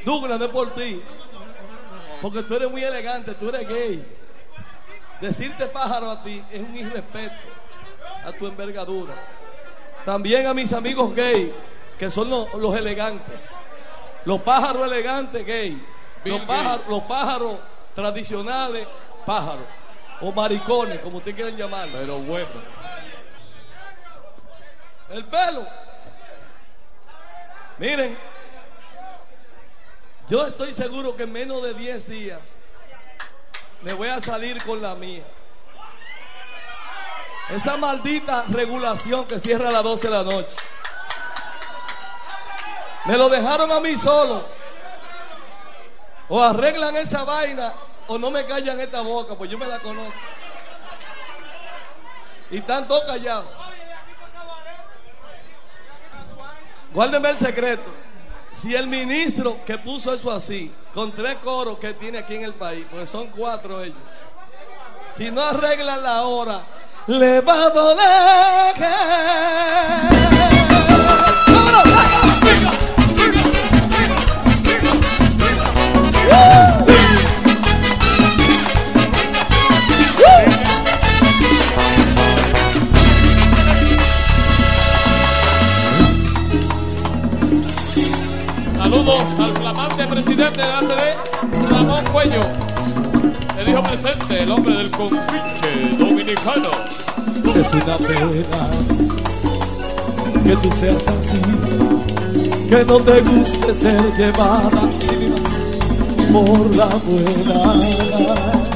Douglas, no es por ti, porque tú eres muy elegante, tú eres gay. Decirte pájaro a ti es un irrespeto a tu envergadura. También a mis amigos gay, que son los elegantes, los pájaros elegantes gay, los pájaros tradicionales pájaros, o maricones, como ustedes quieran llamarlo. Pero bueno, el pelo, miren, yo estoy seguro que en menos de 10 días me voy a salir con la mía. Esa maldita regulación que cierra a las 12 de la noche, me lo dejaron a mí solo. O arreglan esa vaina o no me callan esta boca, pues yo me la conozco. Y están todos callados. Guárdeme el secreto. Si el ministro que puso eso así, con 3 coros que tiene aquí en el país, porque son 4 ellos, si no arreglan la hora, le va a doler. saludos al flamante presidente de ACD, Ramón Cuello. Le dijo presente el hombre del compinche dominicano. Es una pena que tú seas así, que no te guste ser llevada por la buena.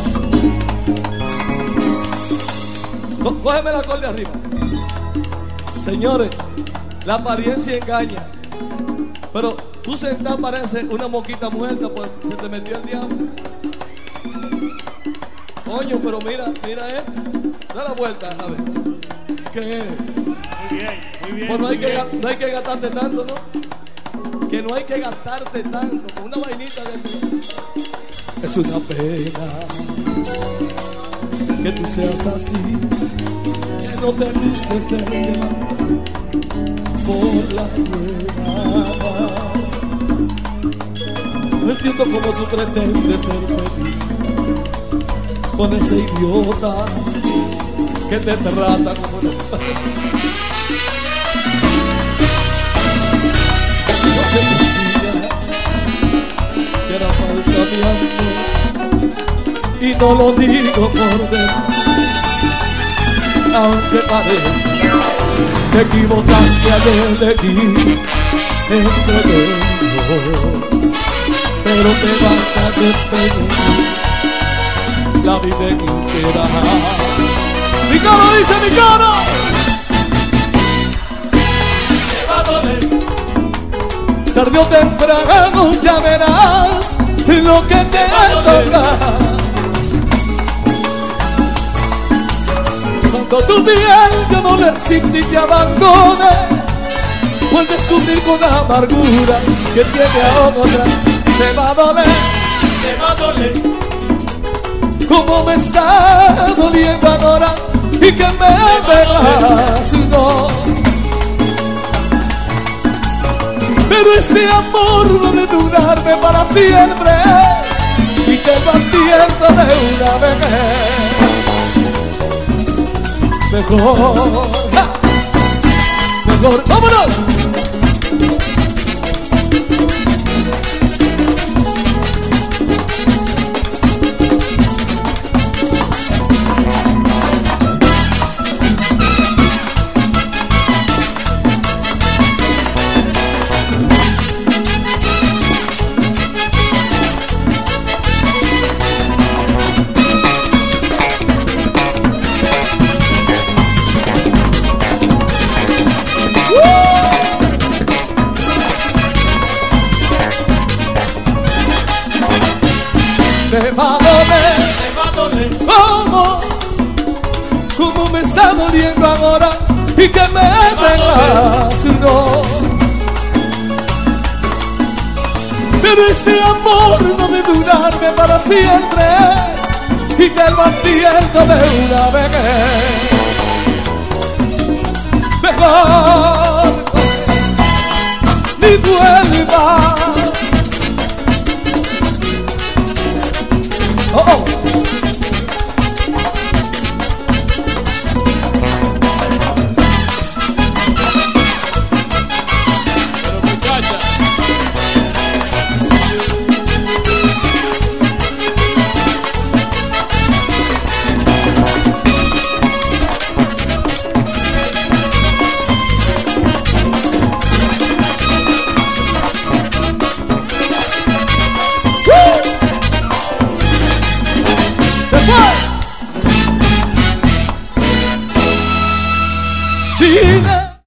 Cógeme la corda arriba. Señores, la apariencia engaña, pero tú sentado pareces una mosquita muerta, pues se te metió el diablo. Coño, pero mira, da la vuelta, a ver. ¿Qué es? Muy bien. Pues no hay que gastarte tanto, ¿no? Que no hay que gastarte tanto con una vainita de... Es una pena que tú seas así, que no te guste ser por la buena. No entiendo cómo tú pretendes ser feliz con ese idiota que te trata como una... No se me olvida que era falta mi amor, y no lo digo por dentro, aunque parezca te equivocaste al elegir entre dos, pero te vas a despedir la vida entera. Mi coro dice, mi coro, te va a doler. Tarde o temprano ya verás lo que te toca. Cuando tu piel ya no resiste y te abandone, vuelve a descubrir con amargura que tiene a otra. Te va a doler, te va a doler, como me está doliendo ahora, y que me verás, no. Pero este amor no debe durarme para siempre, y te lo advierto de una vez. Mejor, mejor, vámonos. Te va a doler, como me está doliendo ahora, y que me verás, no. Pero este amor no debe durarme para siempre, y te lo advierto de una vez. Mejor ni vuelva